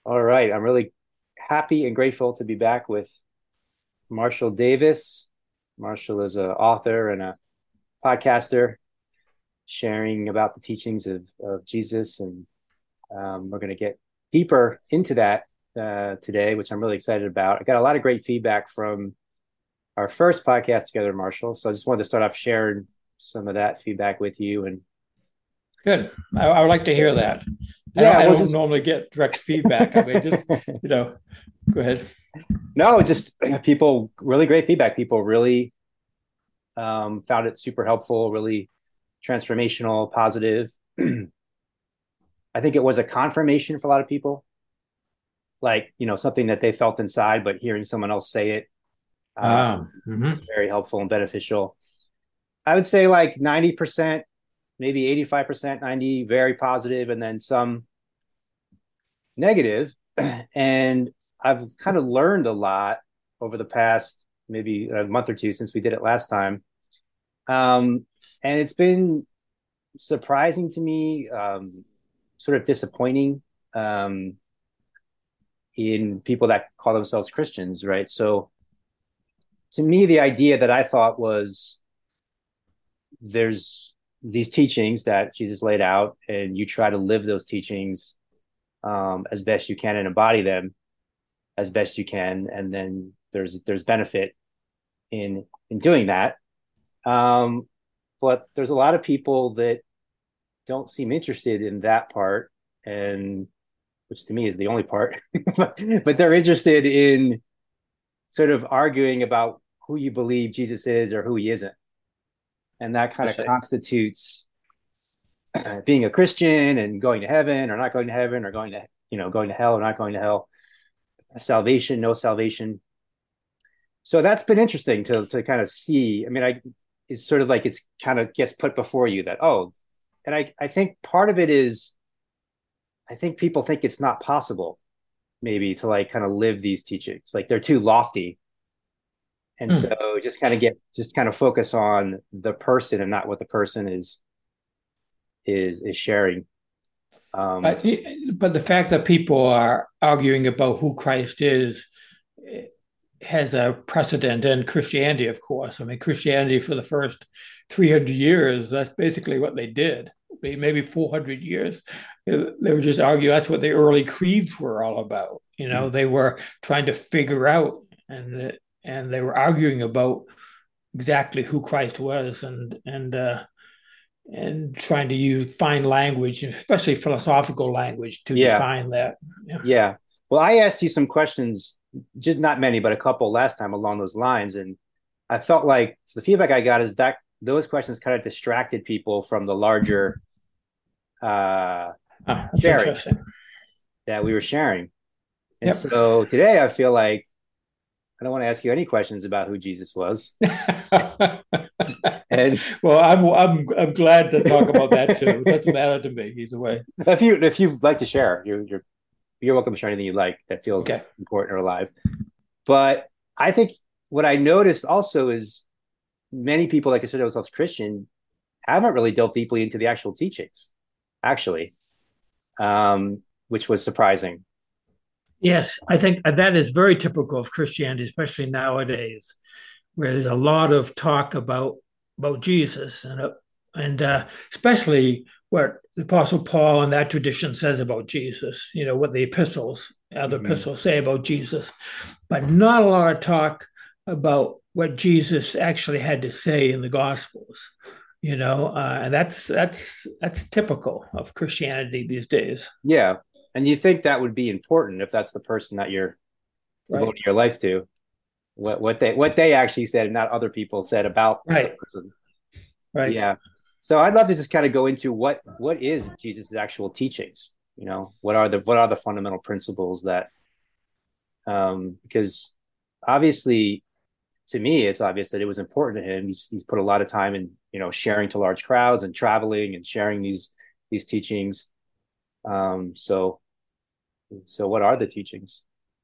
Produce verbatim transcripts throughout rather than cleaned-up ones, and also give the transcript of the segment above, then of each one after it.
All right. I'm really happy and grateful to be back with Marshall Davis. Marshall is an author and a podcaster sharing about the teachings of, of Jesus. And um, we're going to get deeper into that uh, today, which I'm really excited about. I got a lot of great feedback from our first podcast together, Marshall. So I just wanted to start off sharing some of that feedback with you. And Good. I, I would like to hear that. I don't, yeah, I we'll don't just, normally get direct feedback. I mean, just, you know, go ahead. no, just people, really great feedback. People really um, found it super helpful, really transformational, positive. I think it was a confirmation for a lot of people, like, you know, something that they felt inside, but hearing someone else say it uh, Um, was mhm. very helpful and beneficial. I would say like ninety percent, maybe eighty-five percent, ninety, very positive, and then some negative. And I've kind of learned a lot over the past maybe a month or two since we did it last time. Um, and it's been surprising to me, um, sort of disappointing um, in people that call themselves Christians, right? So to me, the idea that I thought was there's these teachings that Jesus laid out, and you try to live those teachings um, as best you can and embody them as best you can, and then there's there's benefit in in doing that. Um, but there's a lot of people that don't seem interested in that part, and which to me is the only part. but, but they're interested in sort of arguing about who you believe Jesus is or who he isn't, and that I kind of see. constitutes uh, being a Christian and going to heaven or not going to heaven, or going to you know going to hell or not going to hell, salvation, no salvation. So that's been interesting to to kind of see. I mean, I it's sort of like it's kind of gets put before you that, oh, and I I think part of it is I think people think it's not possible maybe to like kind of live these teachings, like they're too lofty, and so Hmm. just kind of get just kind of focus on the person and not what the person is is is sharing. um But, but the fact that people are arguing about who Christ is eh, has a precedent in Christianity, of course. I mean, Christianity for the first three hundred years, that's basically what they did. Maybe four hundred years. eh, They were just arguing. That's what the early creeds were all about. You know, they were trying to figure out and and they were arguing about exactly who Christ was and and uh, and trying to use find language, especially philosophical language, to yeah, define that. Yeah. yeah. Well, I asked you some questions, just not many but a couple last time along those lines, and I felt like the feedback I got is that those questions kind of distracted people from the larger uh Ah, that's sharing interesting. that we were sharing. And Yep. so today I feel like I don't want to ask you any questions about who Jesus was. And Well, I'm I'm I'm glad to talk about that too. It doesn't matter to me either way. if you if you'd like to share, you're you're you're welcome to share anything you like that feels Okay. important or alive. But I think what I noticed also is many people that consider themselves Christian haven't really delved deeply into the actual teachings, actually, um, which was surprising. Yes, I think that is very typical of Christianity, especially nowadays, where there's a lot of talk about about Jesus and uh, and uh, especially what the Apostle Paul and that tradition says about Jesus. You know what the epistles, other Mm-hmm. epistles say about Jesus, but not a lot of talk about what Jesus actually had to say in the Gospels. You know, uh, and that's that's that's typical of Christianity these days, Yeah, and you think that would be important if that's the person that you're right? devoting your life to. What what they what they actually said, and not other people said about the Right, person. right. Yeah. So I'd love to just kind of go into what what is Jesus' actual teachings. You know, what are the what are the fundamental principles that um because obviously to me it's obvious that it was important to him. He's he's put a lot of time in, you know, sharing to large crowds and traveling and sharing these these teachings. Um so so what are the teachings?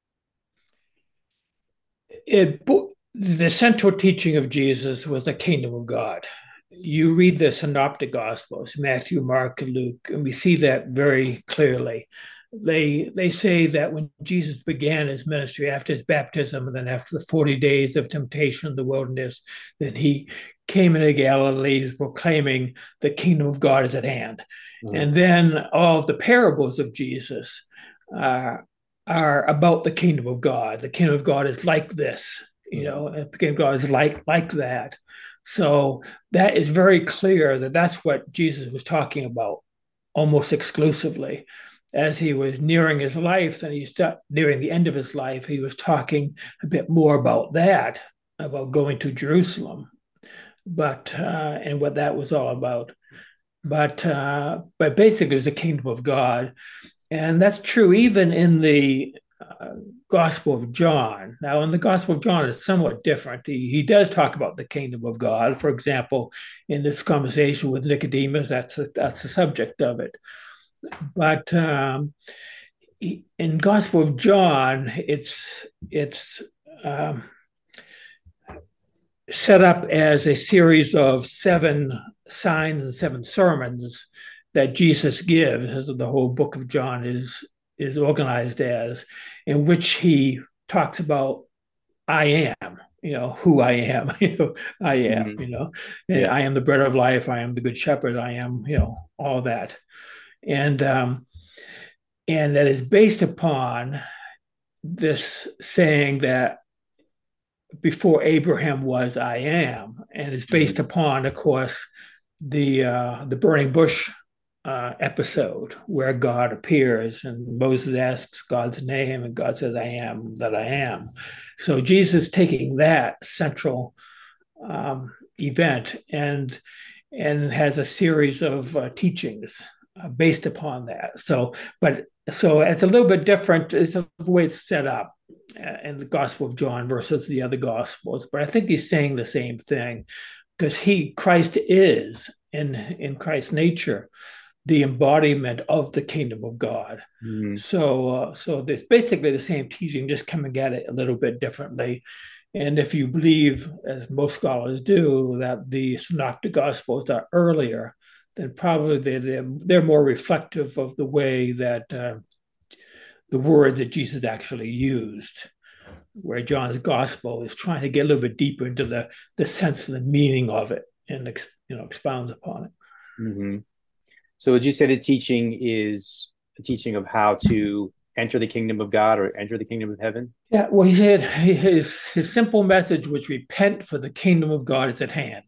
It the central teaching of Jesus was the kingdom of God. You read the synoptic gospels, Matthew, Mark, and Luke, and we see that very clearly. they they say that when Jesus began his ministry after his baptism, and then after the forty days of temptation in the wilderness, that he came into Galilee proclaiming the kingdom of God is at hand. Mm-hmm. And then all of the parables of Jesus uh, are about the kingdom of God. The kingdom of God is like this, you know, and the kingdom of God is like like that. So that is very clear that that's what Jesus was talking about almost exclusively. As he was nearing his life, and he started nearing the end of his life, he was talking a bit more about that, about going to Jerusalem, but uh, and what that was all about. But uh, but basically, it's the kingdom of God, and that's true even in the uh, Gospel of John. Now, in the Gospel of John, it's somewhat different. He, he does talk about the kingdom of God. For example, in this conversation with Nicodemus, that's a, that's the subject of it. But um, in Gospel of John, it's it's um, set up as a series of seven signs and seven sermons that Jesus gives, as the whole book of John is is organized as, in which he talks about I am, you know, who I am, you know, I am, mm-hmm. you know, and yeah. I am the bread of life, I am the good shepherd, I am, you know, all that. And um, and that is based upon this saying that before Abraham was, I am, and it's based mm-hmm. upon, of course, the uh, the burning bush uh, episode where God appears and Moses asks God's name, and God says, "I am that I am." So Jesus taking that central um, event and and has a series of uh, teachings Uh, based upon that. So, but so it's a little bit different. It's the way it's set up uh, in the Gospel of John versus the other Gospels. But I think he's saying the same thing, because he, Christ, is in in Christ's nature the embodiment of the kingdom of God. Mm-hmm. So, uh, so there's basically the same teaching, just coming at it a little bit differently. And if you believe, as most scholars do, that the Synoptic Gospels are earlier, then probably they're, they're, they're more reflective of the way that uh, the words that Jesus actually used, where John's gospel is trying to get a little bit deeper into the, the sense and the meaning of it, and you know expounds upon it. Mm-hmm. So would you say the teaching is the teaching of how to enter the kingdom of God or enter the kingdom of heaven? Yeah, well, he said his, his simple message was repent, for the kingdom of God is at hand.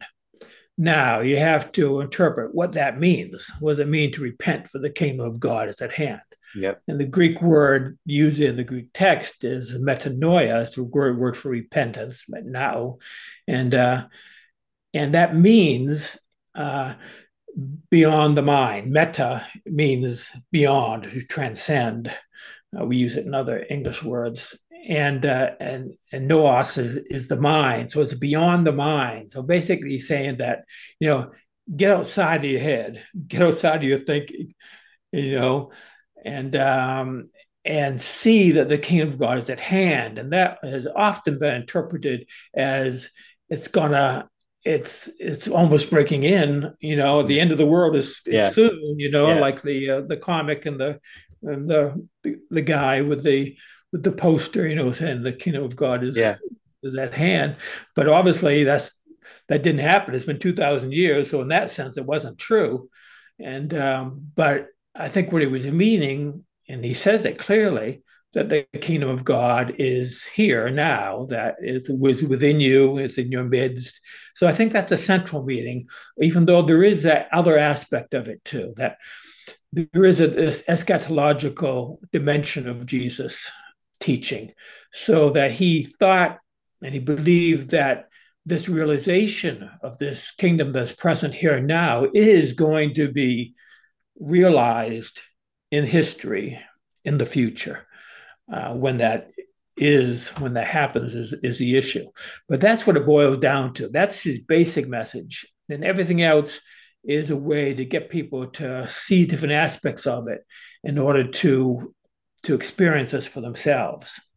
Now you have to interpret what that means. What does it mean to repent, for the kingdom of God is at hand? Yep. And the Greek word used in the Greek text is metanoia. It's the word, word for repentance, now, and uh, and that means uh, beyond the mind. Meta means beyond, to transcend. Uh, we use it in other English words. And uh, and and noos is, is the mind, so it's beyond the mind. So basically, he's saying that, you know, get outside of your head, get outside of your thinking, you know, and um, and see that the kingdom of God is at hand. And that has often been interpreted as it's gonna, it's it's almost breaking in. You know, the end of the world is, is yeah. soon. You know, yeah. like the uh, the comic and the and the, the the guy with the with the poster, you know, saying the kingdom of God is yeah. is at hand. But obviously, that's that didn't happen. It's been two thousand years, so in that sense, it wasn't true. And um, but I think what he was meaning, and he says it clearly, that the kingdom of God is here now, that is was within you, is in your midst. So I think that's a central meaning, even though there is that other aspect of it too, that there is a, this eschatological dimension of Jesus' teaching, so that he thought and he believed that this realization of this kingdom that's present here and now is going to be realized in history in the future. Uh, when that is, when that happens is, is the issue. But that's what it boils down to. That's his basic message. And everything else is a way to get people to see different aspects of it in order to, to experience this for themselves.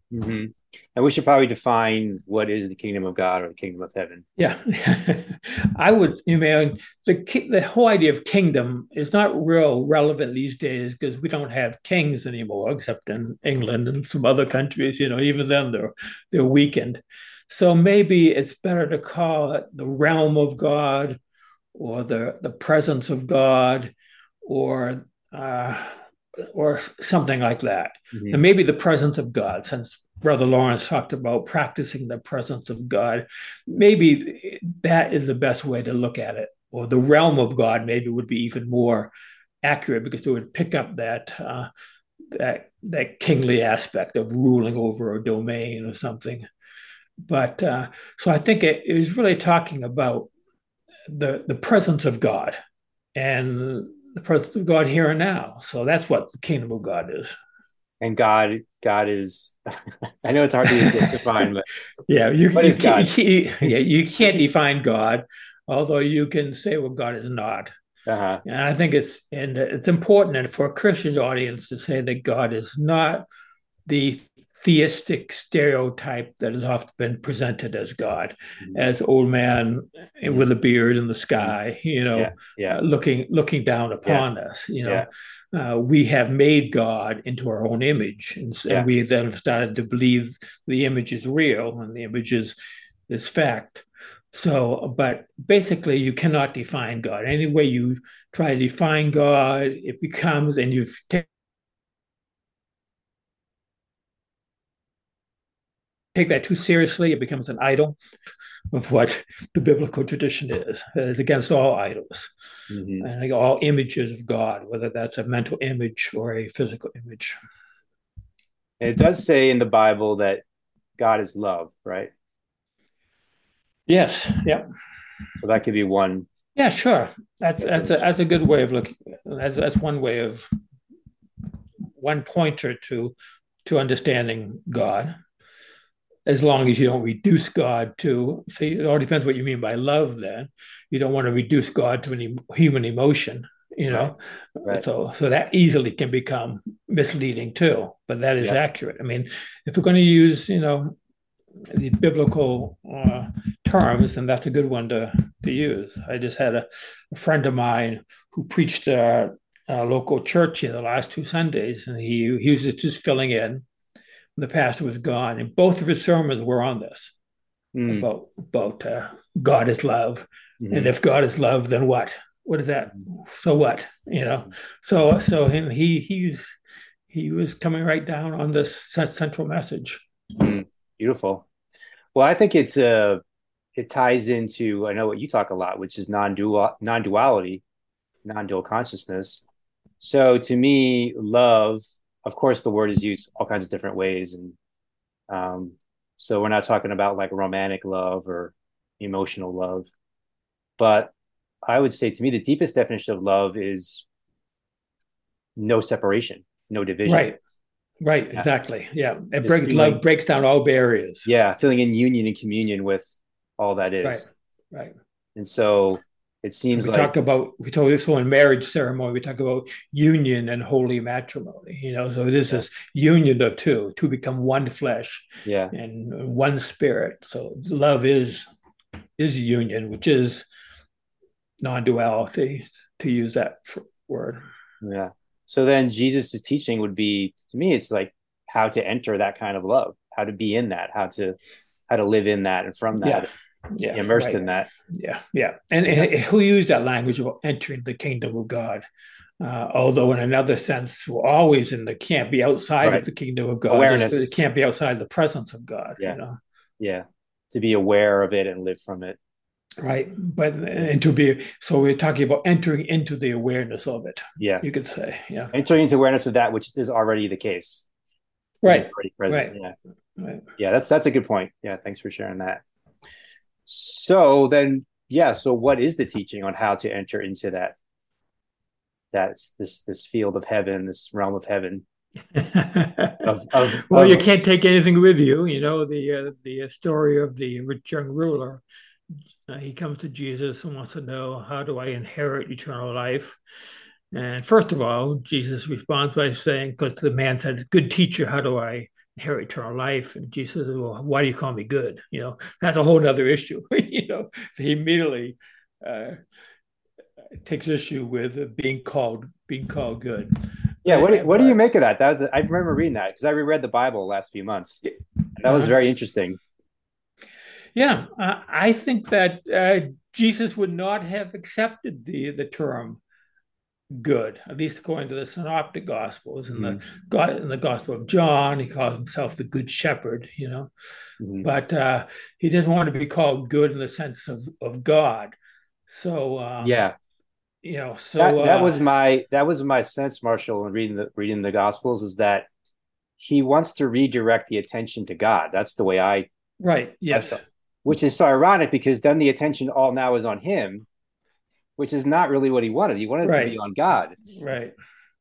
hmm And we should probably define what is the kingdom of God or the kingdom of heaven. Yeah, I would. You know, the the whole idea of kingdom is not real relevant these days because we don't have kings anymore, except in England and some other countries. You know, even then they're they're weakened. So maybe it's better to call it the realm of God, or the the presence of God, or uh, or something like that. And hmm maybe the presence of God, since Brother Lawrence talked about practicing the presence of God, maybe that is the best way to look at it. Or the realm of God maybe would be even more accurate because it would pick up that uh, that that kingly aspect of ruling over a domain or something. But uh, so I think it, it was really talking about the the presence of God and the presence of God here and now. So that's what the kingdom of God is. And God, God is. I know it's hard to define, but Yeah, you what you is can't God? you, yeah you can't define God, although you can say what God is not. Uh-huh. And I think it's and it's important for a Christian audience to say that God is not the theistic stereotype that has often been presented as God, hmm as old man hmm with a beard in the hmm sky, you Yeah, know, yeah, uh, looking looking down yeah, upon us. You yeah, know, uh, we have made God into our own image, and, and yeah. we then have started to believe the image is real and the image is is fact. So, but basically, you cannot define God. Any way you try to define God, it becomes, and you've take that too seriously, it becomes an idol of what the biblical tradition is. It's against all idols hmm and all images of God, whether that's a mental image or a physical image. And it does say in the Bible that God is love, right? Yes. Yep. So that could be one Yeah. Sure. That's that's a, definition. that's a good way of looking. That's that's one way of one pointer to to understanding God. As long as you don't reduce God to, see, it all depends what you mean by love. Then you don't want to reduce God to any human emotion, you Right, know. right. So, so that easily can become misleading too. But that is Yep. accurate. I mean, if we're going to use, you know, the biblical uh, terms, then that's a good one to to use. I just had a, a friend of mine who preached at a local church in the last two Sundays, and he he was just filling in. The pastor was gone, and both of his sermons were on this Mm, about about uh, God is love, and hmm if God is love, then what? What is that? So what? You know. So so he he's he was coming right down on this central message. mm, Beautiful. Well, I think it's uh it ties into I know what you talk a lot, which is non-dual non-duality, non-dual consciousness. So to me, love, of course, the word is used all kinds of different ways, and um, so we're not talking about like romantic love or emotional love, but I would say to me the deepest definition of love is no separation, no division. Right. Right. Yeah, Exactly. Yeah. It just breaks love feeling, breaks down all barriers. yeah, feeling in union and communion with all that Right. is. Right. And so it So seems we like, talk about we told you so in marriage ceremony we talk about union and holy matrimony. You know, so it is yeah, this union of two, two become one flesh yeah, and one spirit. So love is is union, which is non-duality, to use that word. yeah. So then Jesus' teaching would be, to me, it's like how to enter that kind of love, how to be in that, how to how to live in that and from Yeah, that, yeah, immersed right. in that. Yeah, yeah. And, Yeah. and who used that language about entering the kingdom of God? Uh, although in another sense, we're always in the can't be outside of Right. the kingdom of God. Just it Awareness. can't be outside the presence of God. You Yeah. know, Yeah. To be aware of it and live from it. right? But Yeah. and to be so we're talking about entering into the awareness of it. Yeah. You could say, yeah. Entering into awareness of that which is already the case, which is Right, already present. right, Yeah. right. Yeah. That's that's a good point. Yeah. Thanks for sharing that. So then, yeah. So what is the teaching on how to enter into that that's this this field of heaven, this realm of heaven of of Well, you of can't take anything with you. You know the uh, the story of the rich young ruler. Uh, he comes to Jesus and wants to know, how do I inherit eternal life? And first of all, Jesus responds by saying, because the man said, "Good teacher, how do I inherit eternal life. And Jesus says, well, why do you call me good? You know, that's a whole other issue, you know. So he immediately uh, takes issue with being called being called good. Yeah, what do, But what do you but make of that? That was I remember reading that because I reread the Bible the last few months. That was uh, very interesting. yeah, uh, I think that uh, Jesus would not have accepted the the term good, at least according to the Synoptic Gospels. In the Mm-hmm. in the Gospel of John, he calls himself the Good Shepherd, you know. Mm-hmm. But uh, he doesn't want to be called good in the sense of of God. So um, Yeah, you know, so that that uh, was my that was my sense, Marshall, in reading the reading the Gospels is that he wants to redirect the attention to God. That's the way I right, I yes, felt, which is so ironic because then the attention all now is on him, which is not really what he wanted. He wanted it to be right, on God. right,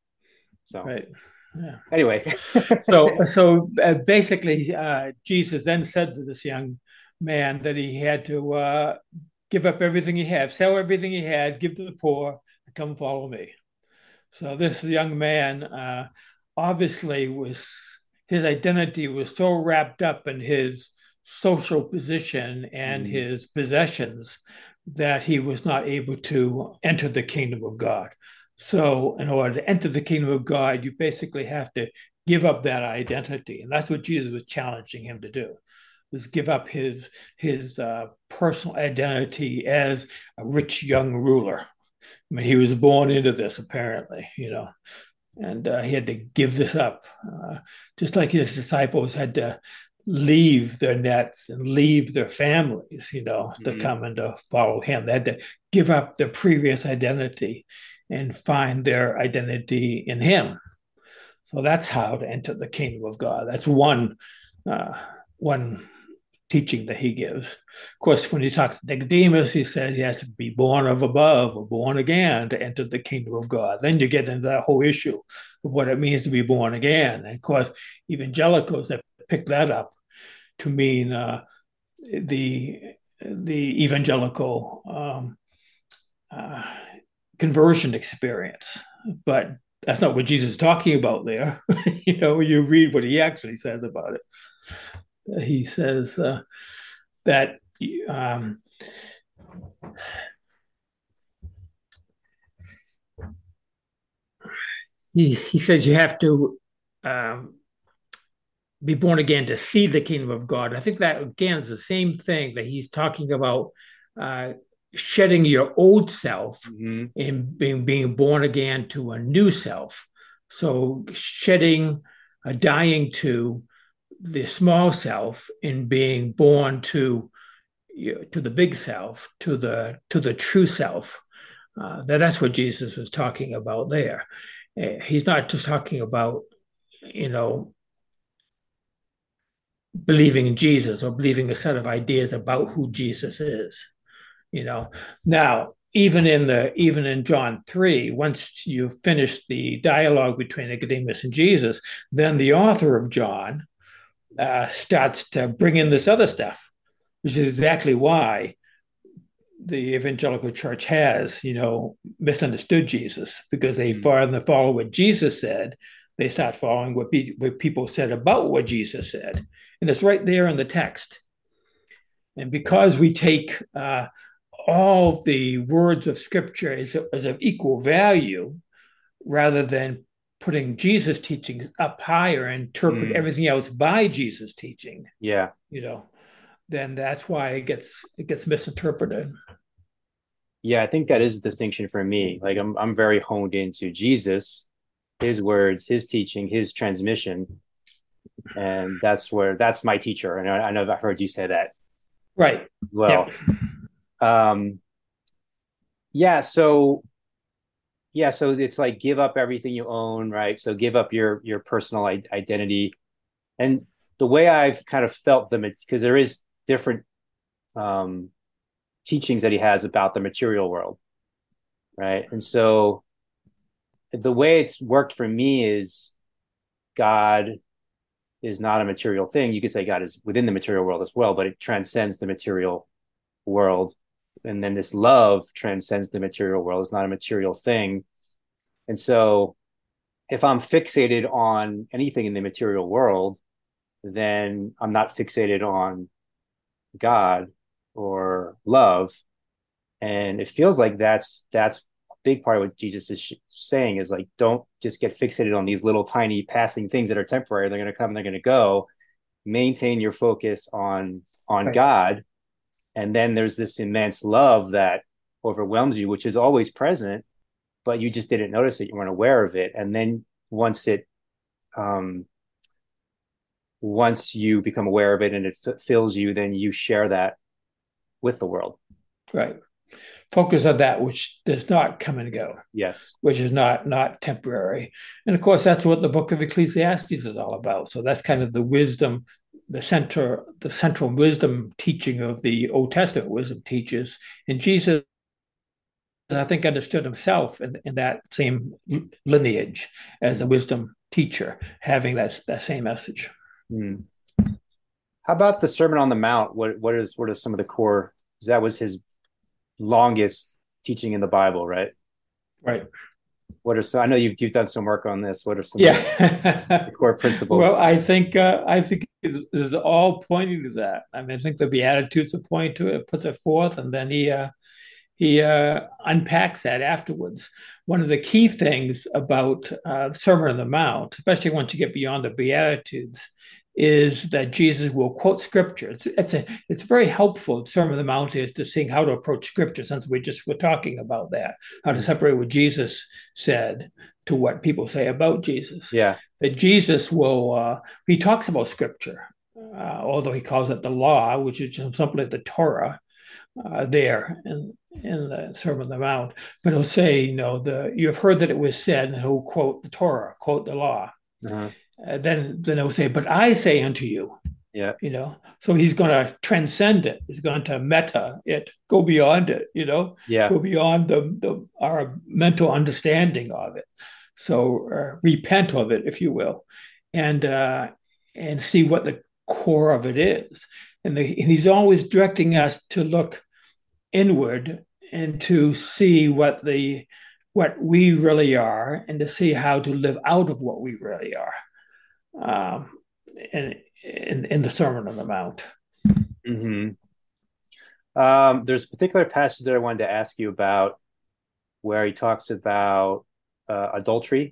So right. Yeah. anyway, So, so uh, basically, uh, Jesus then said to this young man that he had to uh, give up everything he had, sell everything he had, give to the poor, and come follow me. So this young man uh, obviously was his identity was so wrapped up in his social position and mm, his possessions that he was not able to enter the kingdom of God. So in order to enter the kingdom of God, you basically have to give up that identity, and that's what Jesus was challenging him to do. Was give up his his uh, personal identity as a rich young ruler. I mean, he was born into this, apparently, you know, and uh, he had to give this up, uh, just like his disciples had to leave their nets and leave their families, you know, to mm, come and to follow him. They had to give up their previous identity and find their identity in him. So that's how to enter the kingdom of God. That's one uh, one teaching that he gives. Of course, when he talks to Nicodemus, he says he has to be born of above or born again to enter the kingdom of God. Then you get into that whole issue of what it means to be born again. And of course, evangelicals have picked that up to mean uh, the the evangelical um, uh, conversion experience, but that's not what Jesus is talking about there. You know, you read what he actually says about it. He says uh, that um, he he says you have to um, be born again to see the kingdom of God. I think that again is the same thing that he's talking about uh, shedding your old self mm, and being being born again to a new self. So shedding, uh, dying to the small self and being born to you know, to the big self, to the to the true self. Uh, that that's what Jesus was talking about there. Uh, he's not just talking about you know believing in Jesus or believing a set of ideas about who Jesus is. You know, now even in the even in John three, once you finish the dialogue between Nicodemus and Jesus, then the author of John uh, starts to bring in this other stuff, which is exactly why the evangelical church has, you know, misunderstood Jesus because they mm, rather follow what Jesus said, they start following what, be, what people said about what Jesus said, and it's right there in the text. And because we take uh, all the words of Scripture as, as of equal value, rather than putting Jesus' teachings up higher and interpret mm, everything else by Jesus' teaching, yeah. you know, then that's why it gets it gets misinterpreted. Yeah, I think that is a distinction for me. Like I'm I'm very honed into Jesus, his words, his teaching, his transmission, and that's where that's my teacher. And I, I know I've heard you say that Right. as Yep. well. Um, yeah, so yeah, so it's like give up everything you own, right? So give up your your personal identity. And the way I've kind of felt them, because there is different um, teachings that he has about the material world, right? And so the way it's worked for me is God is not a material thing. You could say God is within the material world as well, but it transcends the material world. And then this love transcends the material world. It's not a material thing. And so if I'm fixated on anything in the material world, then I'm not fixated on God or love. And it feels like that's that's a big part of what Jesus is sh- saying is like, don't just get fixated on these little tiny passing things that are temporary. They're going to come, they're going to go. Maintain your focus on on Right. God, and then there's this immense love that overwhelms you, which is always present, but you just didn't notice it. You weren't aware of it, and then once it um, once you become aware of it and it f- fills you, then you share that with the world. Right. Focus on that which does not come and go, Yes. which is not not temporary. And of course, that's what the book of Ecclesiastes is all about. So that's kind of the wisdom, the center, the central wisdom teaching of the Old Testament wisdom teaches. And Jesus, I think, understood himself in, in that same lineage as a Mm. wisdom teacher, having that, that same message. Mm. How about the Sermon on the Mount? What what is what are some of the core? That was his longest teaching in the Bible, right? Right. What are some? I know you've you've done some work on this. What are some of Yeah. the core Well, principles? I think uh, I think this is all pointing to that. I mean, I think the Beatitudes are pointing to it, puts it forth, and then he uh, he uh, unpacks that afterwards. One of the key things about uh, Sermon on the Mount, especially once you get beyond the Beatitudes, is that Jesus will quote Scripture. It's it's a it's very helpful. Sermon on the Mount is to seeing how to approach Scripture, since we just were talking about that, how to Mm. separate what Jesus said to what people say about Jesus. Yeah. That Jesus will uh, he talks about Scripture, uh, although he calls it the law, which is something like the Torah uh, there in in the Sermon on the Mount, but he'll say, you know, the you've heard that it was said, and he'll quote the Torah, quote the law. Uh-huh. Uh, then then he'll say, but I say unto you, Yeah. you know. So he's going to transcend it. He's going to meta it, go beyond it, you know, Yeah. go beyond the, the our mental understanding of it. So uh, repent of it, if you will, and uh, and see what the core of it is. And, the, and he's always directing us to look inward and to see what the what we really are and to see how to live out of what we really are um, in, in in the Sermon on the Mount. Hmm. Um, there's a particular passage that I wanted to ask you about where he talks about uh, adultery.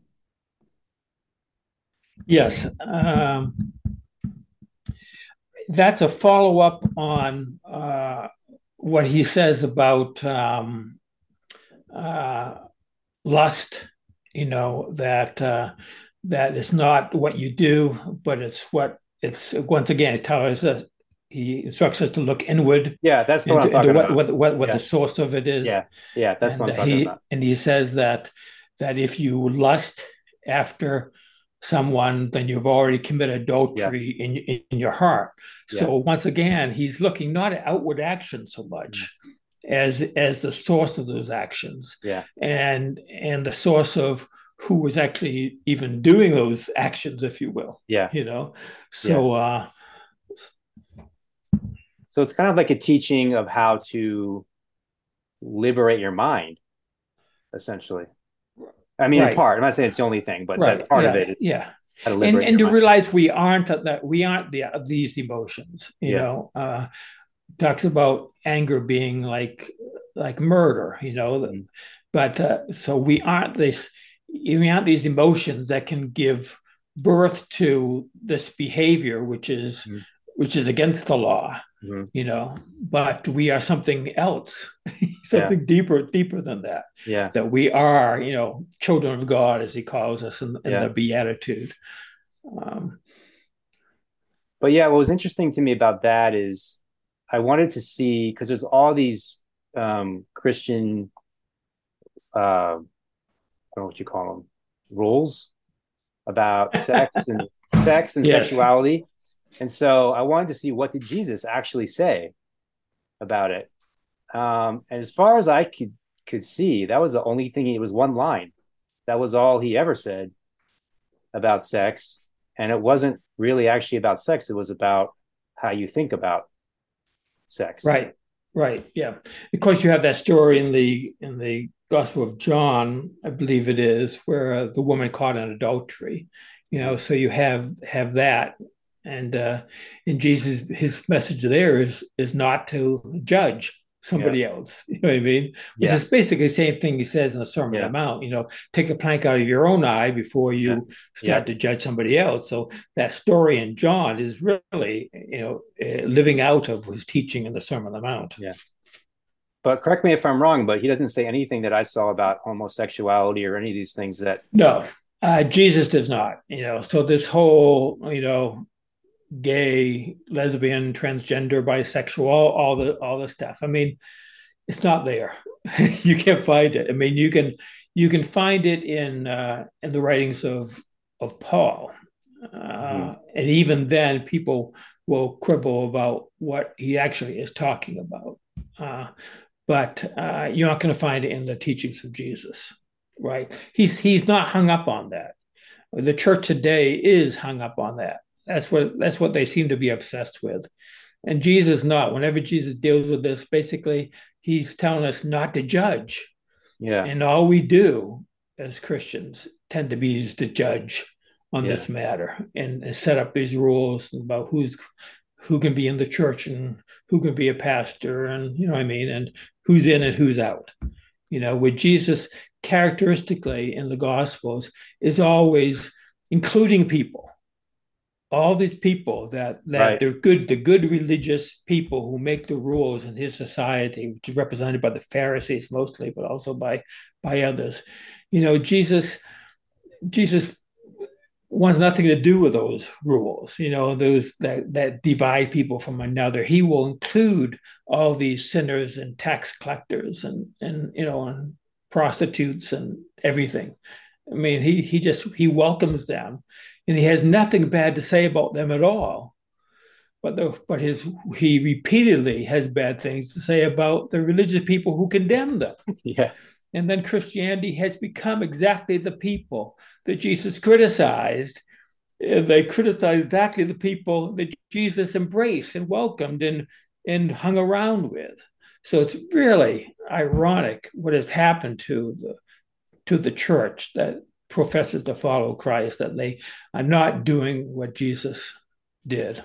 Yes, um, that's a follow up on uh, what he says about um, uh, lust. You know that uh, that it's not what you do, but it's what it's. Once again, it tells us he instructs us to look inward Yeah, that's the one I'm into, into talking what, about. what what what the Yeah. source of it is, Yeah. Yeah, that's the and one I'm talking he about. and he says that that if you lust after someone, then you've already committed Yeah. adultery in in your heart. Yeah. So once again, he's looking not at outward action so Mm. much as as the source of those actions, Yeah. and and the source of who was actually even doing those actions, if you will. Yeah. You know, Yeah. so uh, So it's kind of like a teaching of how to liberate your mind, essentially. I mean, in right, part, I'm not saying it's the only thing, but that right, part of it yeah, is yeah. how to and liberate and your to mind. realize we aren't that we aren't the these emotions, you Yeah. know. Uh talks about anger being like like murder, you know. Mm-hmm. But uh, so we aren't this we aren't these emotions that can give birth to this behavior which is which is against the law, Mm-hmm. you know. But we are something else, Yeah. something deeper deeper than that, Yeah. that we are, you know, children of God, as he calls us in, in Yeah. the beatitude. um, But yeah, what was interesting to me about that is I wanted to see because there's all these um, Christian, uh, I don't know what you call them, rules about sex and sex and yes. sexuality, and so I wanted to see what did Jesus actually say about it. Um, and as far as I could could see, that was the only thing. It was one line. That was all he ever said about sex, and it wasn't really actually about sex. It was about how you think about sex. Right, right, yeah. Of course, you have that story in the in the Gospel of John, I believe it is, where uh, the woman caught in adultery. You know, so you have have that, And uh, and Jesus, his message there is is not to judge Yeah. somebody else. You know what I mean? Which Yeah. is basically the same thing he says in the Sermon on Yeah. the Mount. You know, take the plank out of your own eye before Yeah. you start Yep. to judge somebody else. So that story in John is really, you know, uh, living out of his teaching in the Sermon on the Mount. Yeah. But correct me if I'm wrong, but he doesn't say anything that I saw about homosexuality or any of these things that. No, uh, Jesus does not. You know, so this whole, you know, gay, lesbian, transgender, bisexual, all, all the all the stuff. I mean, it's not there. You can't find it. I mean, you can you can find it in uh, in the writings of of Paul, Mhm. uh, and even then, people will quibble about what he actually is talking about. Uh, but uh, you're not going to find it in the teachings of Jesus, right? He's he's not hung up on that. The church today is hung up on that. That's what that's what they seem to be obsessed with. And Jesus not. Whenever Jesus deals with this, basically he's telling us not to judge. Yeah. And all we do as Christians tend to be is to judge on Yeah. this matter and, and set up these rules about who's who can be in the church and who can be a pastor, and you know what I mean, and who's in and who's out. You know, with Jesus characteristically in the Gospels is always including people, all these people that that Right. they're good, the good religious people who make the rules in his society, which is represented by the Pharisees mostly, but also by by others. You know, Jesus Jesus wants nothing to do with those rules, you know, those that that divide people from another. He will include all these sinners and tax collectors and and you know and prostitutes and everything. I mean, he he just he welcomes them, and he has nothing bad to say about them at all. But the, but his he repeatedly has bad things to say about the religious people who condemn them. Yeah. And then Christianity has become exactly the people that Jesus criticized. And they criticized exactly the people that Jesus embraced and welcomed and and hung around with. So it's really ironic what has happened to the to the church that professes to follow Christ, that they are not doing what Jesus did.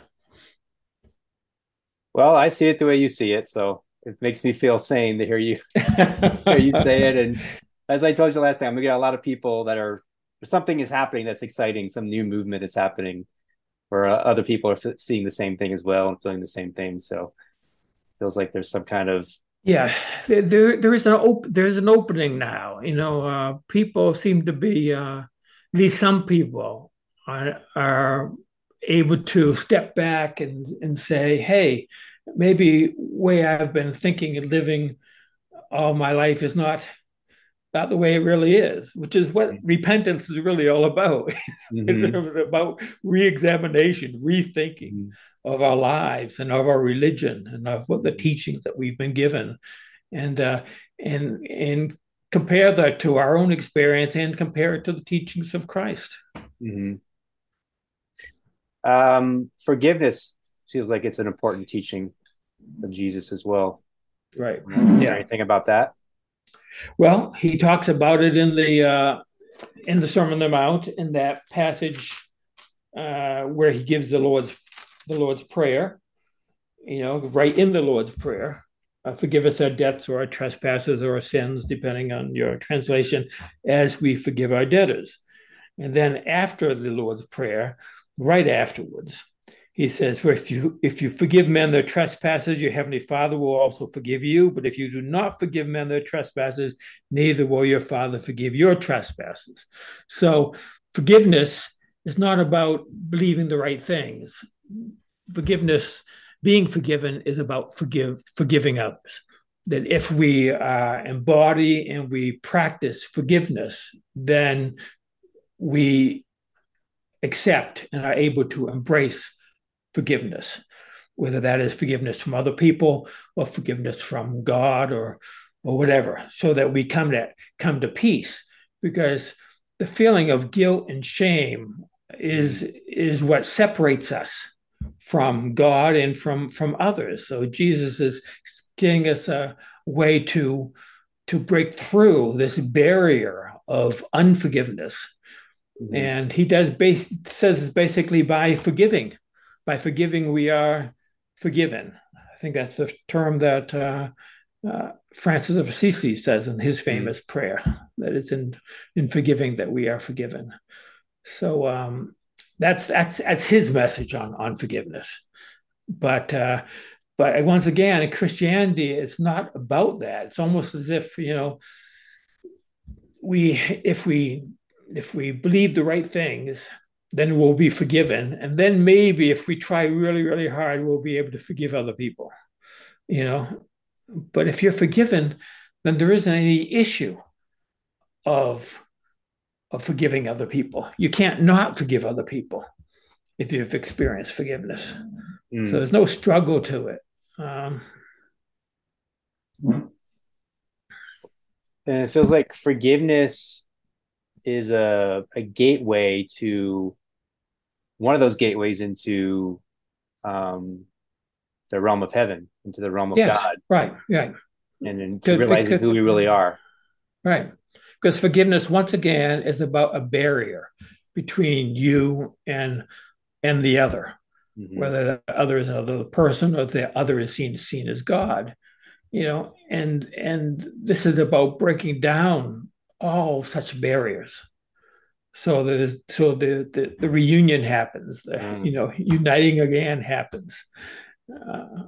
Well, I see it the way you see it, so it makes me feel sane to hear you hear you say it. And as I told you last time, we got a lot of people that are something is happening that's exciting. Some new movement is happening, where uh, other people are f- seeing the same thing as well and feeling the same thing. So it feels like there's some kind of. Yeah, there there is an op- there's an opening now. You know, uh, people seem to be uh, at least some people are are able to step back and and say, hey, maybe way I've been thinking and living all my life is not not the way it really is, which is what repentance is really all about. Mm-hmm. It's about re-examination, rethinking Mm-hmm. of our lives and of our religion and of what the teachings that we've been given, and uh, and and compare that to our own experience and compare it to the teachings of Christ. Mm-hmm. Um, forgiveness feels like it's an important teaching of Jesus as well. Right. Uh, is there Yeah. anything about that? Well, he talks about it in the uh, in the Sermon on the Mount in that passage uh, where he gives the Lord's the Lord's Prayer. You know, right in the Lord's Prayer. Uh, forgive us our debts or our trespasses or our sins, depending on your translation, as we forgive our debtors. And then after the Lord's Prayer, right afterwards, he says, "For if you if you forgive men their trespasses, your heavenly Father will also forgive you. But if you do not forgive men their trespasses, neither will your Father forgive your trespasses." So forgiveness is not about believing the right things. Forgiveness, being forgiven, is about forgive forgiving others. That if we uh, embody and we practice forgiveness, then we accept and are able to embrace forgiveness, whether that is forgiveness from other people or forgiveness from God or or whatever, so that we come to come to peace. Because the feeling of guilt and shame is is what separates us from God and from from others. So Jesus is giving us a way to to break through this barrier of unforgiveness, Mm-hmm. and he does base says basically by forgiving by forgiving, we are forgiven. I think that's the term that uh, uh, Francis of Assisi says in his Mm. famous prayer, that it's in, in forgiving that we are forgiven. So um, that's that's that's his message on on forgiveness. But uh, but once again, in Christianity, it's not about that. It's almost as if, you know, we if we if we believe the right things, then we'll be forgiven, and then maybe if we try really really hard, we'll be able to forgive other people. You know, but if you're forgiven, then there isn't any issue of of forgiving other people. You can't not forgive other people if you've experienced forgiveness. So Mm. there's no struggle to it. Um, And it feels like forgiveness is a a gateway to one of those gateways into um, the realm of heaven, into the realm of yes, God, right, right. and into Because, realizing because, who we really are. right. Because forgiveness, once again, is about a barrier between you and and the other, Hmm. whether the other is another person or the other is seen seen as God. You know, and and this is about breaking down all such barriers. So the so the the, the reunion happens. The you Mm. know uniting again happens. Uh,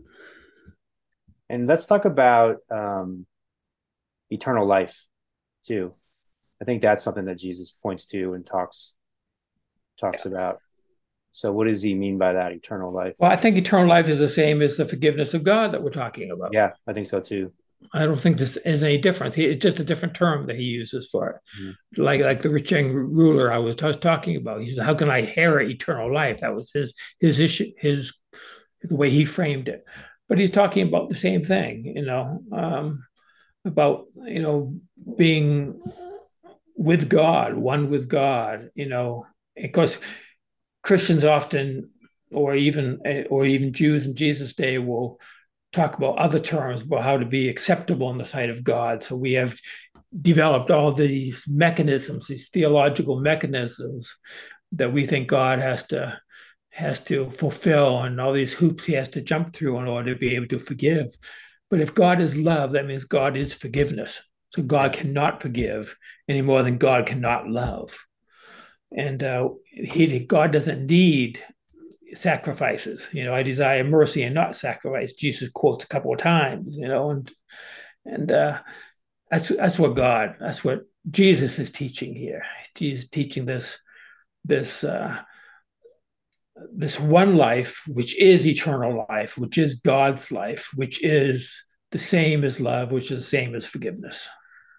And let's talk about um, eternal life too. I think that's something that Jesus points to and talks talks about. So, what does he mean by that eternal life? well, I think eternal life is the same as the forgiveness of God that we're talking about. Yeah, I think so too. I don't think this is any different. It's just a different term that he uses for Mhm. it. Like like the rich young ruler I was, I was talking about. He said, "How can I inherit eternal life?" That was his his issue, his the way he framed it. But he's talking about the same thing, you know, um, about you know being with God, one with God, you know, because Christians often, or even or even Jews in Jesus' day, will talk about other terms about how to be acceptable in the sight of God. So we have developed all these mechanisms, these theological mechanisms that we think God has to has to fulfill, and all these hoops he has to jump through in order to be able to forgive. But if God is love, that means God is forgiveness. So God Yeah. cannot forgive any more than God cannot love. And uh, he, God doesn't need sacrifices. You know, I desire mercy and not sacrifice. Jesus quotes a couple of times. You know, and and uh, that's that's what God, that's what Jesus is teaching here. He's teaching this this uh, this one life, which is eternal life, which is God's life, which is the same as love, which is the same as forgiveness.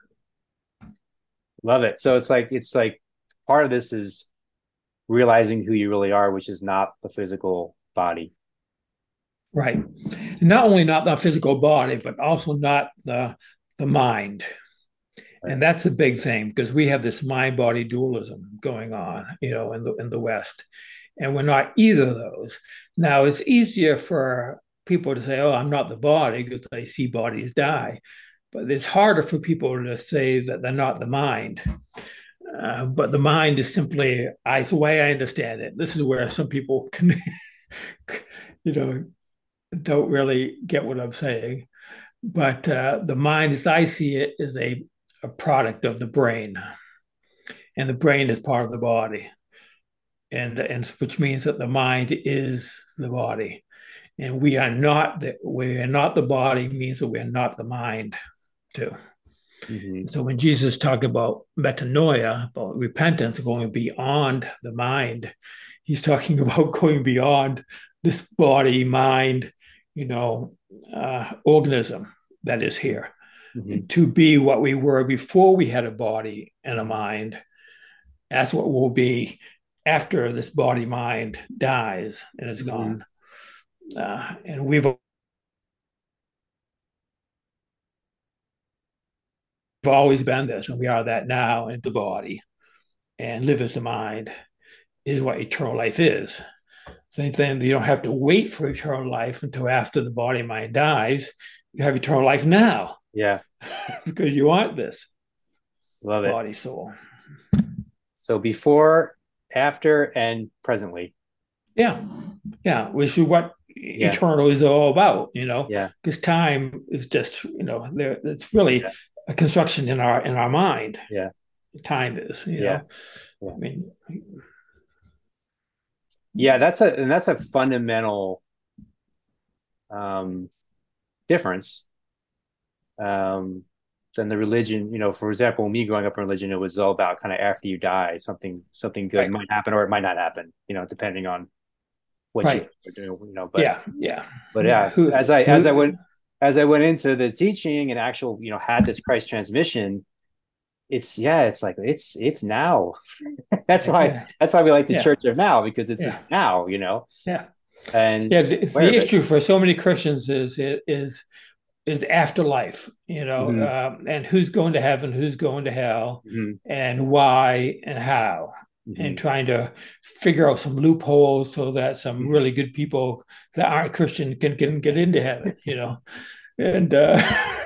Love it. So it's like it's like part of this is realizing who you really are, which is not the physical body. Right. Not only not the physical body, but also not the the mind. Right. And that's a big thing because we have this mind body dualism going on, you know, in the in the West. And we're not either of those. Now it's easier for people to say, "Oh, I'm not the body," because they see bodies die. But it's harder for people to say that they're not the mind. Uh, but the mind is simply, I, the way I understand it. This is where some people can, you know, don't really get what I'm saying. But uh, the mind, as I see it, is a, a product of the brain, and the brain is part of the body, and and which means that the mind is the body, and we are not the we are not the body means that we are not the mind too. Mm-hmm. So when Jesus talked about metanoia, about repentance, going beyond the mind, he's talking about going beyond this body, mind, you know, uh, organism that is here, Mm-hmm. to be what we were before we had a body and a mind. That's what we'll be after this body mind dies and is Mm-hmm. gone. Uh, and we've always been this, and we are that now in the body, and live as the mind is what eternal life is. Same thing, you don't have to wait for eternal life until after the body mind dies. You have eternal life now Yeah, because you want this love it. body soul. So before, after, and presently. Yeah. Yeah, which is what Yeah. eternal is all about, you know, Yeah. because time is just, you know, there it's really Yeah. a construction in our in our mind. Yeah. Time is, you Yeah. know. Yeah. I mean, Yeah. That's a and that's a fundamental um, difference um, than the religion. You know, for example, me growing up in religion, it was all about kind of after you die, something something good right, might happen or it might not happen. You know, depending on what you right. are doing. You know, but Yeah, yeah, but yeah. yeah, Who as I as I who went as I went into the teaching and actual, you know, had this Christ transmission, it's yeah, it's like it's it's now. That's why yeah, that's why we like the yeah, church of now because it's it's yeah, now, you know, yeah. and Yeah, the, aware the of it. issue for so many Christians is is is afterlife, you know, Hmm. um, and who's going to heaven, who's going to hell, Hmm. and why and how, and Hmm. trying to figure out some loopholes so that some really good people that aren't Christian can, can get into heaven, you know, and uh,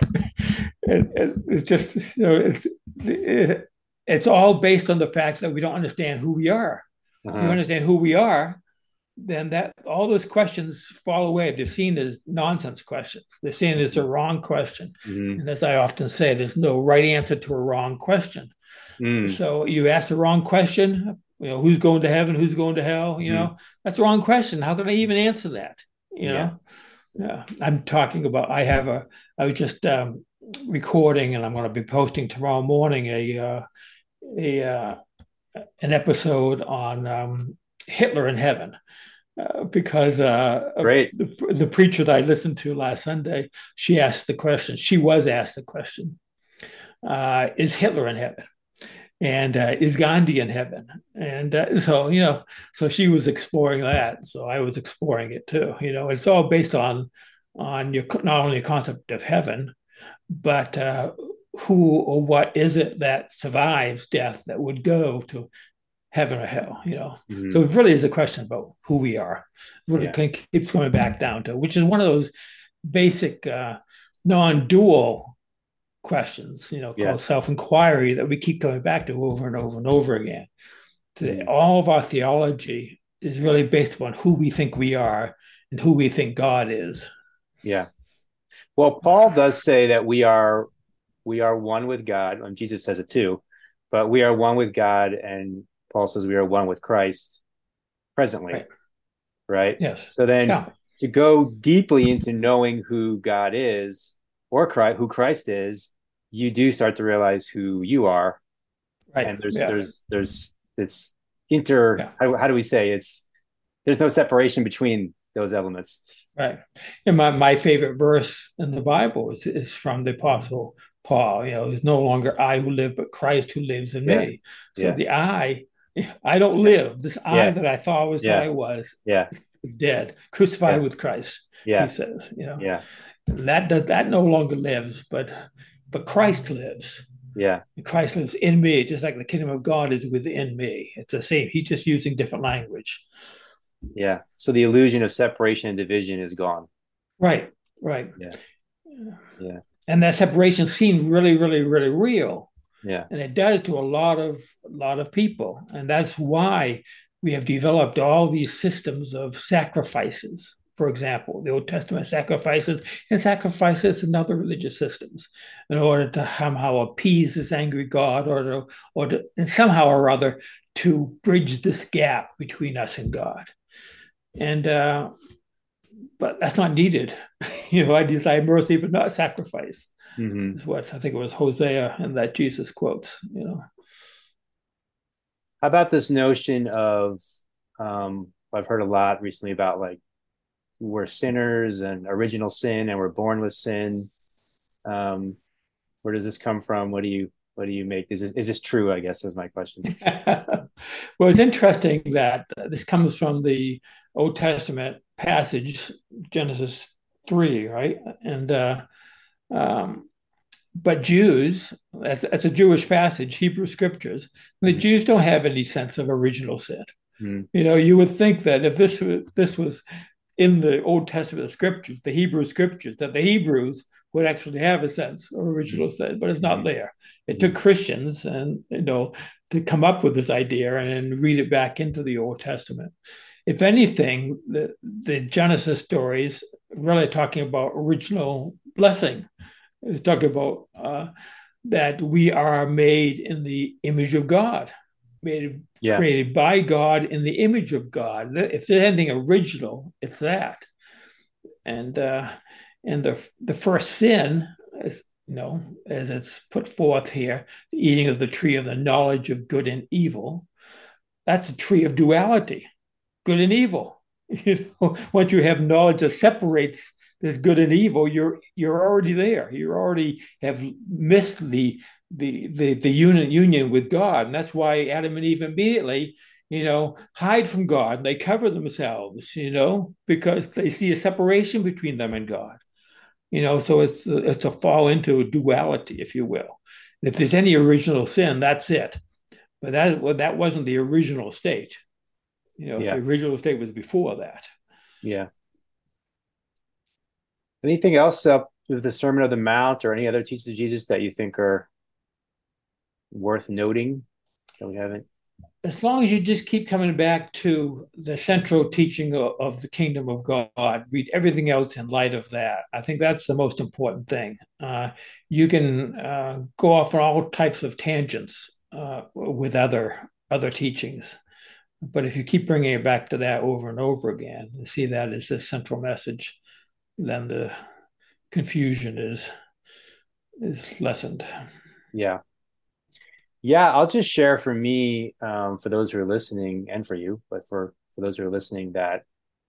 and, and it's just you know it's it, it's all based on the fact that we don't understand who we are. If you Uh-huh. understand who we are, then that all those questions fall away. They're seen as nonsense questions. They're seen as a wrong question. Hmm. And as I often say, there's no right answer to a wrong question. Hmm. So you ask the wrong question, you know, who's going to heaven, who's going to hell, you Hmm. know, that's the wrong question. How can I even answer that? You Yeah. know, yeah, I'm talking about, I have a, I was just um, recording and I'm going to be posting tomorrow morning a, uh, a, uh, an episode on um, Hitler in heaven uh, because uh, Great. the, the preacher that I listened to last Sunday, she asked the question. She was asked the question: uh, Is Hitler in heaven? And uh, is Gandhi in heaven? And uh, so you know, so she was exploring that. So I was exploring it too. You know, it's all based on on your not only a concept of heaven, but uh, who or what is it that survives death that would go to heaven or hell, you know. Hmm. So it really is a question about who we are. It really Yeah. keeps coming back down to, which is one of those basic uh, non-dual questions, you know, Yeah. called self-inquiry that we keep coming back to over and over and over again. So Hmm. all of our theology is really based upon who we think we are and who we think God is. Yeah. Well, Paul does say that we are we are one with God, and Jesus says it too, but we are one with God, and Paul says we are one with Christ presently, Right. right? Yes. So then Yeah. to go deeply into knowing who God is or Christ, who Christ is, you do start to realize who you are. Right. And there's Yeah. there's there's it's inter Yeah. how, how do we say it's there's no separation between those elements. Right. And my, my favorite verse in the Bible is, is from the Apostle Paul. You know, it's no longer I who live, but Christ who lives in Yeah. me. So Yeah. the I, I don't Yeah. live. This I Yeah. that I thought was that Yeah. I was Yeah. is dead, crucified Yeah. with Christ, he Yeah. says, you know. Yeah. And that does that no longer lives, but but Christ lives. Yeah. And Christ lives in me, just like the kingdom of God is within me. It's the same. He's just using different language. Yeah. So the illusion of separation and division is gone. Right, right. Yeah. Yeah. And that separation seemed really, really, really real. Yeah. And it does to a lot of a lot of people. And that's why we have developed all these systems of sacrifices. For example, the Old Testament sacrifices and sacrifices in other religious systems in order to somehow appease this angry God or to, or to, and somehow or other to bridge this gap between us and God. And uh, but that's not needed. You know, I desire mercy, but not sacrifice. Mm-hmm. Is what I think it was Hosea and that Jesus quotes. You know, How about this notion of um I've heard a lot recently about like we're sinners and original sin and we're born with sin. Um, where does this come from? What do you what do you make? Is this is this true? I guess is my question. well, it's interesting that uh, this comes from the Old Testament passage, Genesis three, right? And uh, um, but Jews, that's, that's a Jewish passage, Hebrew scriptures. The Mm-hmm. Jews don't have any sense of original sin. Mm-hmm. You know, you would think that if this was this was in the Old Testament scriptures, the Hebrew scriptures, that the Hebrews would actually have a sense or original sense, but it's not there. It Mm-hmm. took Christians and you know to come up with this idea and then read it back into the Old Testament. If anything, the, the Genesis stories really talking about original blessing. It's talking about uh, that we are made in the image of God, made Yeah. created by God in the image of God. If there's anything original, it's that. And uh, and the the first sin is, you know, as it's put forth here, the eating of the tree of the knowledge of good and evil. That's a tree of duality, good and evil. You know, once you have knowledge that separates this good and evil, you're you're already there. You already have missed the the the the union union with God, and that's why Adam and Eve immediately, you know, hide from God. They cover themselves, you know, because they see a separation between them and God. You know, so it's it's a fall into duality, if you will. If there's any original sin, that's it. But that well, that wasn't the original state. You know, the Yeah. original state was before that. Yeah. Anything else up with the Sermon of the Mount or any other teachings of Jesus that you think are worth noting that we haven't? As long as you just keep coming back to the central teaching of, of the kingdom of God, read everything else in light of that. I think that's the most important thing. Uh, you can uh, go off on all types of tangents uh, with other other teachings, but if you keep bringing it back to that over and over again and see that as the central message, then the confusion is is lessened. Yeah. Yeah, I'll just share for me, um, for those who are listening and for you, but for, for those who are listening, that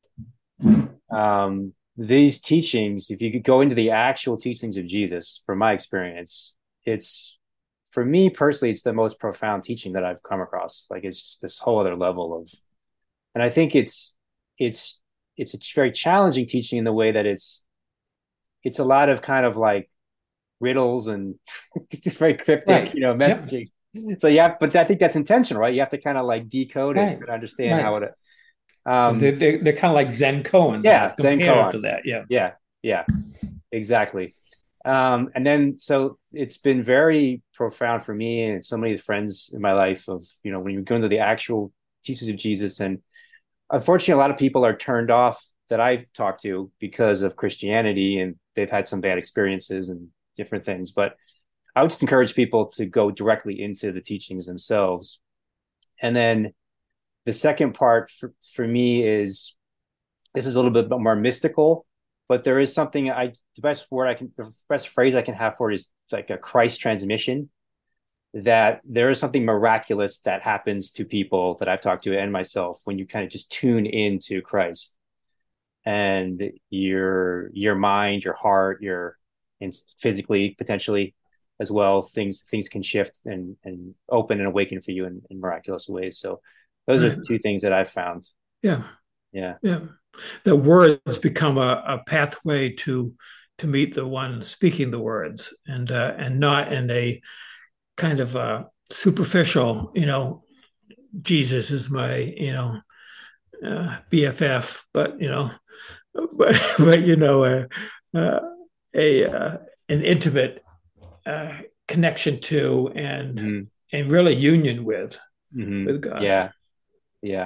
um, these teachings, if you could go into the actual teachings of Jesus, from my experience, it's, for me personally, it's the most profound teaching that I've come across. Like it's just this whole other level of, and I think it's, it's, it's a very challenging teaching in the way that it's, it's a lot of kind of like riddles and it's very cryptic, Right. you know, Yep. messaging. So yeah, but I think that's intentional, right? You have to kind of like decode it Right. and understand Right. how it. Um, They're, they're, they're kind of like Zen koans, yeah, almost Zen compared to koans. that. Yeah. Yeah, yeah, exactly. Um, and then so it's been very profound for me and so many friends in my life of, you know, when you go into the actual teachings of Jesus. And unfortunately, a lot of people are turned off that I've talked to because of Christianity and they've had some bad experiences and different things. But I would just encourage people to go directly into the teachings themselves. And then the second part for, for me is this is a little bit more mystical, but there is something I, the best word I can, the best phrase I can have for it is like a Christ transmission, that there is something miraculous that happens to people that I've talked to and myself when you kind of just tune into Christ and your, your mind, your heart, your, and physically potentially as well, things, things can shift and, and open and awaken for you in, in miraculous ways. So those are Right. the two things that I've found. Yeah. Yeah. Yeah. The words become a, a pathway to to meet the one speaking the words, and uh, and not in a kind of a superficial, you know, Jesus is my, you know, uh, B F F, but you know, but but you know, uh, uh, a uh, an intimate uh, connection to and Mm-hmm. and really union with Mm-hmm. with God. Yeah. Yeah.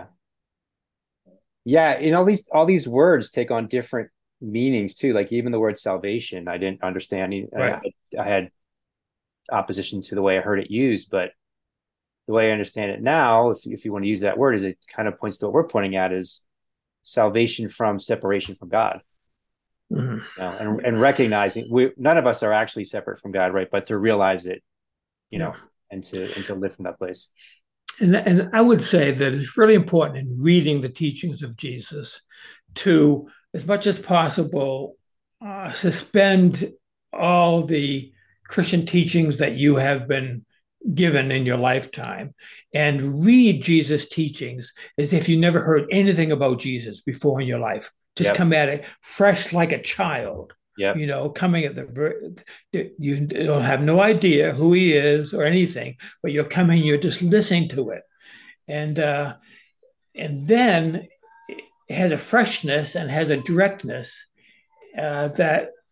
Yeah. And all these, all these words take on different meanings too. Like even the word salvation, I didn't understand. I, Right. I had opposition to the way I heard it used, but the way I understand it now, if, if you want to use that word, is it kind of points to what we're pointing at is salvation from separation from God. Mhm. You know, and, and recognizing we, none of us are actually separate from God, right? But to realize it, you Yeah. know, and to, and to live from that place. And, and I would say that it's really important in reading the teachings of Jesus to, as much as possible, uh, suspend all the Christian teachings that you have been given in your lifetime and read Jesus' teachings as if you never heard anything about Jesus before in your life. Just Yep. come at it fresh like a child. Yep. You know, coming at the, you don't have no idea who he is or anything, but you're coming, you're just listening to it. And, uh, and then it has a freshness and has a directness uh, that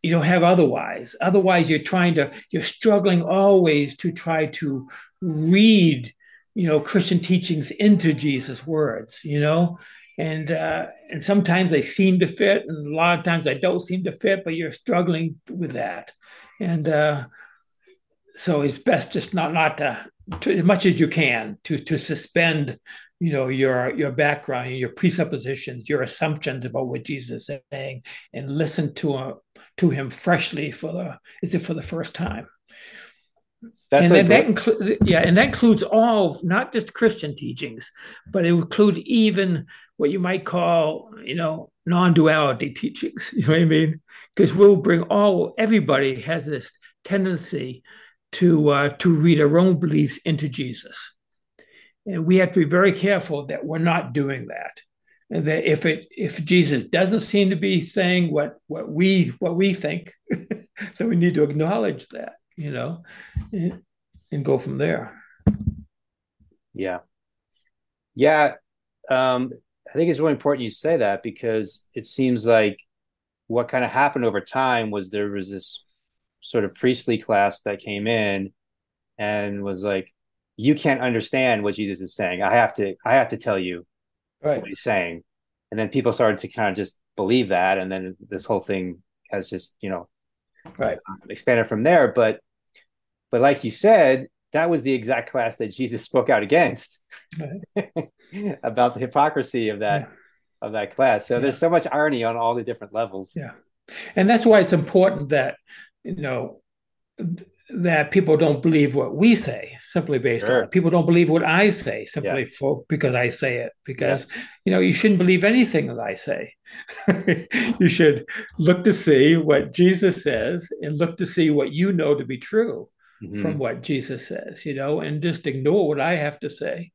you don't have otherwise. Otherwise, you're trying to, you're struggling always to try to read, you know, Christian teachings into Jesus' words, you know, and uh, and sometimes they seem to fit, and a lot of times they don't seem to fit, but you're struggling with that, and uh, so it's best just not not to, to as much as you can to to suspend, you know, your your background, your presuppositions, your assumptions about what Jesus is saying, and listen to him to him freshly for the is it for the first time. That's And a then that great. includes, yeah, and that includes all, not just Christian teachings, but it would include even what you might call, you know, non-duality teachings. You know what I mean? Because we'll bring all, everybody has this tendency to uh, to read our own beliefs into Jesus, and we have to be very careful that we're not doing that. And that if it if Jesus doesn't seem to be saying what what we what we think, so we need to acknowledge that, you know, and, and go from there. Yeah. Yeah. Um, I think it's really important you say that, because it seems like what kind of happened over time was there was this sort of priestly class that came in and was like, you can't understand what Jesus is saying. I have to, I have to tell you what Right. he's saying. And then people started to kind of just believe that. And then this whole thing has just, you know, Right. expanded from there. But, but like you said, that was the exact class that Jesus spoke out against Right. about the hypocrisy of that Yeah. of that class. So Yeah. there's so much irony on all the different levels. Yeah. And that's why it's important that, you know, that people don't believe what we say simply based on it. Sure. People don't believe what I say Yeah. simply for because I say it. Yeah. Because, you know, you shouldn't believe anything that I say. You should look to see what Jesus says and look to see what you know to be true from Mm-hmm. what Jesus says, you know, and just ignore what I have to say.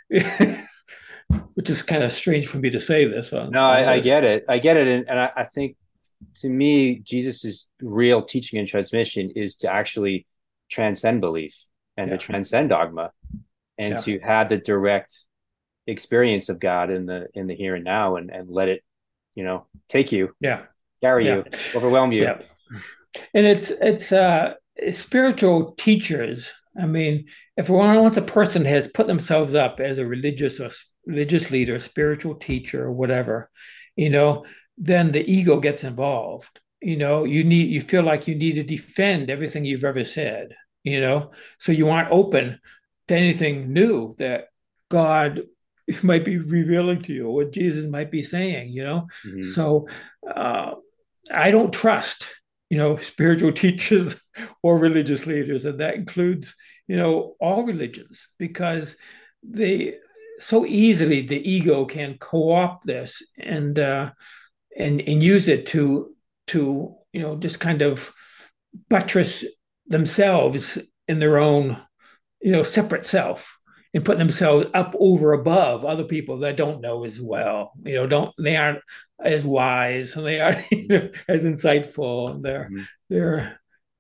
Which is kind of strange for me to say this on, No, on I, I this. get it. I get it. And, and I, I think, to me, Jesus's real teaching and transmission is to actually transcend belief and to Yeah. transcend dogma, and Yeah. to have the direct experience of God in the in the here and now, and, and let it, you know, take you, Yeah. carry Yeah. you, overwhelm you. Yeah. And it's it's uh spiritual teachers. I mean, if one once a person has put themselves up as a religious or religious leader, spiritual teacher, or whatever, you know, then the ego gets involved. You know, you need you feel like you need to defend everything you've ever said, you know, so you aren't open to anything new that God might be revealing to you, or what Jesus might be saying, you know. Mm-hmm. So uh, I don't trust, you know, spiritual teachers or religious leaders, and that includes, you know, all religions, because they so easily the ego can co-opt this and uh, and and use it to to you know just kind of buttress themselves in their own, you know, separate self, and put themselves up over above other people that don't know as well. You know, don't they aren't as wise, and they aren't, you know, as insightful. They're Mm-hmm. they're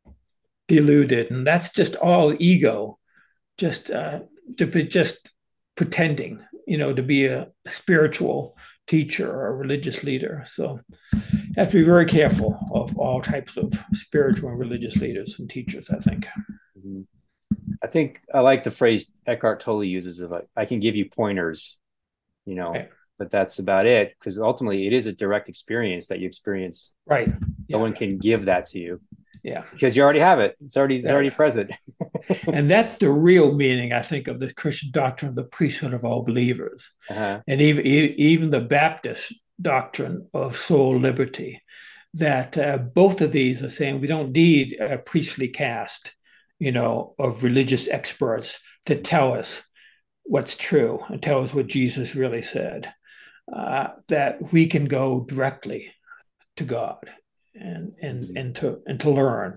deluded, and that's just all ego, just uh, to be just pretending, you know, to be a spiritual teacher or a religious leader. So you have to be very careful of all types of spiritual and religious leaders and teachers, I think. Mm-hmm. I think I like the phrase Eckhart Tolle uses of like, I can give you pointers, you know, Right. but that's about it. Because ultimately it is a direct experience that you experience. Right. No Yeah. one can give that to you Yeah. because you already have it. It's already it's already Right. present. And that's the real meaning, I think, of the Christian doctrine of the priesthood of all believers, Uh-huh. and even even the Baptist doctrine of soul liberty. That uh, both of these are saying we don't need a priestly caste, you know, of religious experts to tell us what's true and tell us what Jesus really said. Uh, that we can go directly to God and and Mm-hmm. and to and to learn.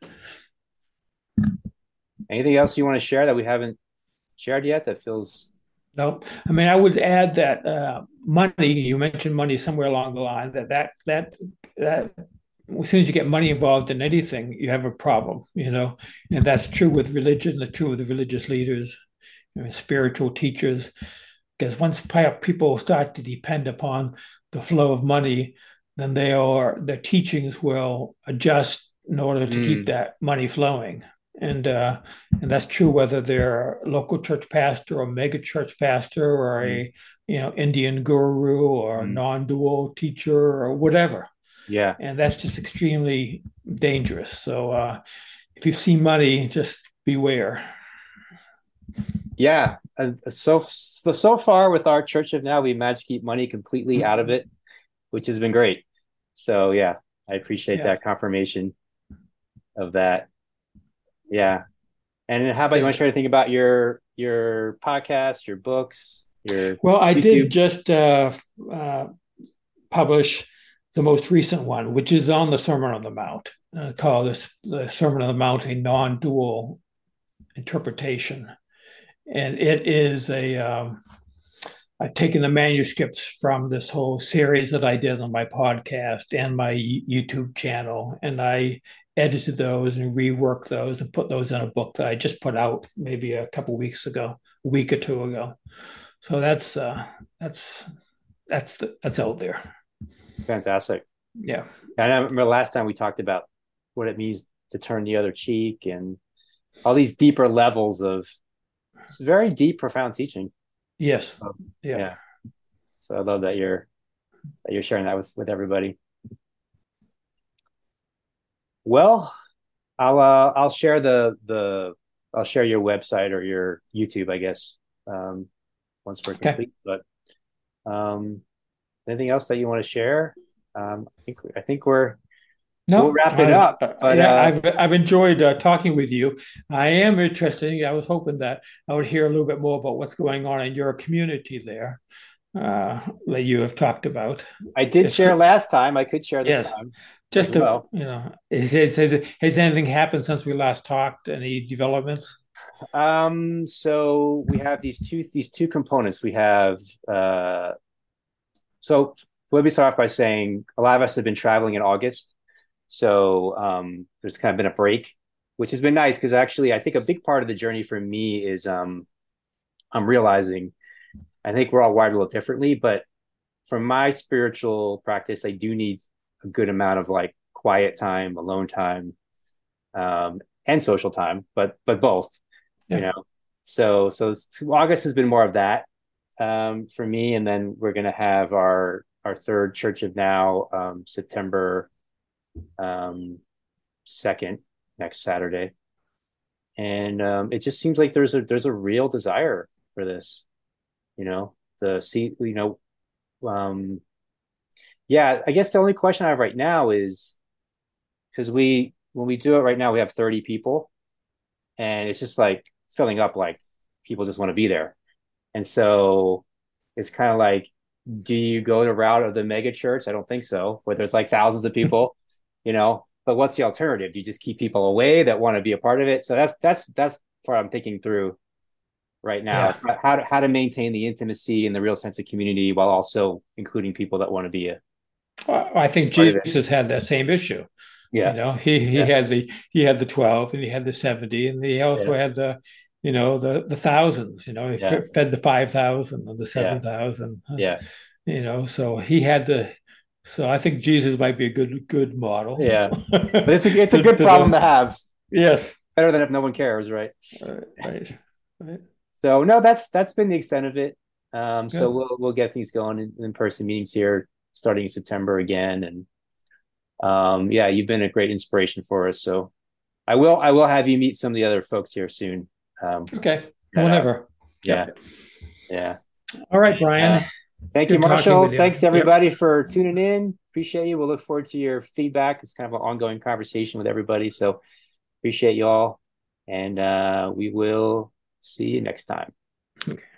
Anything else you want to share that we haven't shared yet that feels? No, I mean, I would add that uh, money. You mentioned money somewhere along the line. That that that that as soon as you get money involved in anything, you have a problem. You know, and that's true with religion. That's true with the religious leaders, you know, spiritual teachers. Because once people start to depend upon the flow of money, then they are their teachings will adjust in order to keep Mm, that money flowing. And uh, and that's true whether they're a local church pastor or mega church pastor or mm, a you know Indian guru or a mm. non-dual teacher or whatever. Yeah. And that's just extremely dangerous. So uh, if you see money, just beware. Yeah. And so, so so far with our church of now, we managed to keep money completely out of it, which has been great. So yeah, I appreciate Yeah. that confirmation of that. Yeah. And how about you want to Yeah. share anything about your your podcast, your books, your Well, I did YouTube? just uh, uh, publish the most recent one, which is on the Sermon on the Mount, uh, called this the Sermon on the Mount, a non-dual interpretation. And it is a um, I've taken the manuscripts from this whole series that I did on my podcast and my YouTube channel, and I edited those and reworked those and put those in a book that I just put out maybe a couple of weeks ago, a week or two ago. So that's uh, that's that's the, that's out there. Fantastic. Yeah. And I remember last time we talked about what it means to turn the other cheek and all these deeper levels of it's very deep, profound teaching. Yes. So, Yeah. yeah. So I love that you're that you're sharing that with with everybody. Well, I'll uh, I'll share the the I'll share your website or your YouTube, I guess, um, once we're Okay. complete. But um, anything else that you want to share? Um, I think I think we're we'll No, wrap it I've up. uh, But yeah, uh, I've I've enjoyed uh, talking with you. I am interested. I was hoping that I would hear a little bit more about what's going on in your community there uh, that you have talked about. I did If share last time. I could share this yes, time as just to well. you know, is, is, has has anything happened since we last talked? Any developments? Um, so we have these two these two components. We have uh, so let me start off by saying a lot of us have been traveling in August. So um, there's kind of been a break, which has been nice because actually I think a big part of the journey for me is um, I'm realizing I think we're all wired a little differently, but from my spiritual practice, I do need a good amount of like quiet time, alone time, um, and social time, but but both, you Yeah. know. So so August has been more of that um, for me, and then we're gonna have our our third Church of Now um, September um, second next Saturday, and um, it just seems like there's a there's a real desire for this, you know. The see, you know, um, yeah. I guess the only question I have right now is because we when we do it right now, we have thirty people, and it's just like filling up. Like people just want to be there, and so it's kind of like, do you go the route of the mega church? I don't think so, where there's like thousands of people, you know. But what's the alternative? Do you just keep people away that want to be a part of it? So that's that's that's what I'm thinking through right now. Yeah. It's how to how to maintain the intimacy and the real sense of community while also including people that want to be a Well, I think part of it. Jesus had that same issue. You Yeah, know, he he yeah, had the he had the twelve and he had the seventy and he also yeah, had the you know the the thousands. You know, he yeah, fed the five thousand and the yeah, seven thousand. yeah, You know, so he had the. So I think Jesus might be a good good model. yeah. But it's a it's a to, good to problem to the have. yes, Better than if no one cares, right? right, right, right. So no, that's that's been the extent of it. Um, so Good. we'll we'll get things going in, in person meetings here starting in September again, and um, yeah, you've been a great inspiration for us. So I will I will have you meet some of the other folks here soon. Um, Okay. that out. Whenever. Yeah, Yep. yeah. All right, Brian. Uh, thank you, Good talking Marshall. with you. Thanks Yep. everybody for tuning in. Appreciate you. We'll look forward to your feedback. It's kind of an ongoing conversation with everybody. So appreciate you all, and uh, we will see you next time. Okay.